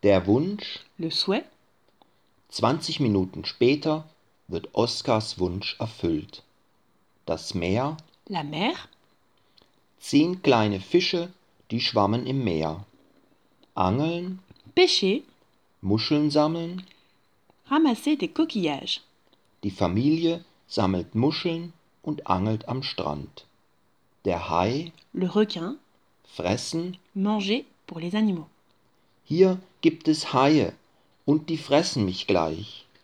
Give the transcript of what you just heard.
Der Wunsch, le souhait. 20 Minuten später wird Oskars Wunsch erfüllt. Das Meer, La mer. 10 kleine Fische, die schwammen im Meer. Angeln, Pêcher. Muscheln sammeln, Ramasser des coquillages. die Familie sammelt Muscheln und angelt am Strand. Der Hai, Le requin. fressen, Manger pour les animaux. hier gibt es Haie und die fressen mich gleich.